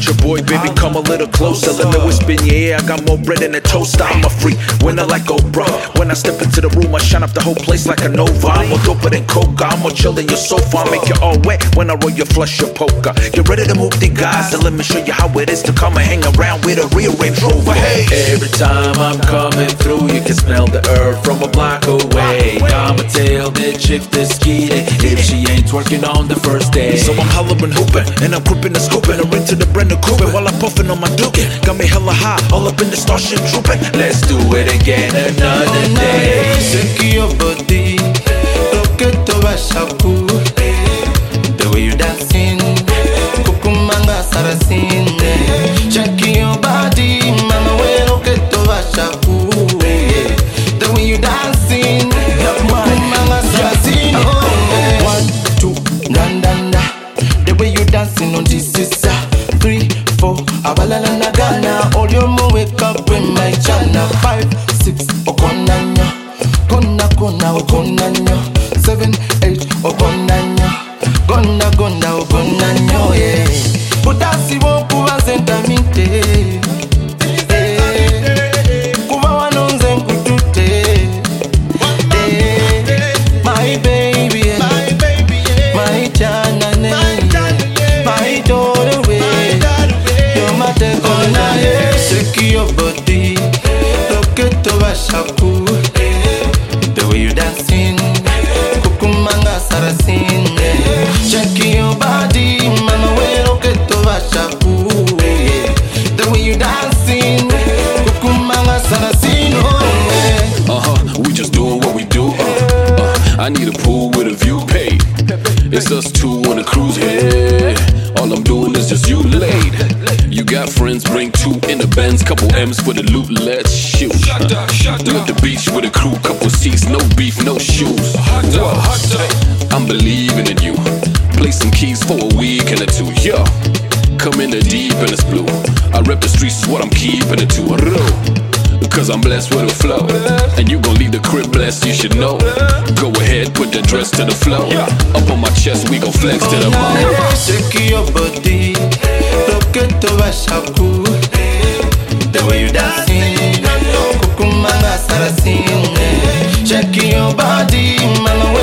your boy, baby, come a little closer. Let me whisper in your ear, I got more bread than a toaster. I'm a freak, winner like Oprah. When I step into the room, I shine up the whole place like a Nova. I'm more doper than Coca, I'm more chill than your sofa. I make you all wet when I roll you, flush your poker. Get ready to move the guys, and let me show you how it is to come and hang around with a real Range Rover. Hey, every time I'm coming through, you can smell the earth from a block away. I'ma tell that chick that's skeeted if she ain't twerking on the first day. So I'm hollering, hooping, and I'm gripping and scooping. I'm into the Brenda Coopin while I'm puffing on my dookie. Got me hella high, all up in the Starship Trooping. Let's do it again another day. Shake your body, rock it to Bashaku. The way you dancing, Kukumanga Sarasin. Shake your body, mama, we rock it to Bashaku. The way you dancing, Kukumanga Sarasin. 1, 2, dan dan da. The way you dancing on this is 3, 4, abalala na Ghana. All your mo wake up in my channel. 5, 6, okonanya, kona okonanya. 7, 8, okonanya, kona okonanya. Yeah, budasi wo kuwa zentamite. Kuwa wanonze nkutute. My baby, my janane, my doorway. You're my tegona. Shake your body, rock it to Bashaku. The way you dancing, Kukumanga Sarasin. Shake your body, mama, we rock it to Bashaku. The way you dancing, Kukumanga Sarasin. We just doing what we do. I need a pool with a view, pay. It's us two on a cruise, hey. All I'm doing is just you laid. You got friends, bring 2 in the Benz, couple M's for the loot, let's shoot. Love the beach with a crew, couple seats, no beef, no shoes. I'm believing in you. Play some keys for a week and a 2, yo. Come in the deep and it's blue. I rep the streets, is what I'm keeping it to. Cause I'm blessed with a flow. And you gon' leave the crib blessed, you should know. Go ahead, put the dress to the floor. Up on my chest, we gon' flex to the bone. Shake your body, rock it to Bashaku. The way you dancing, Kukumanga Sarasin. Shake your body, mama.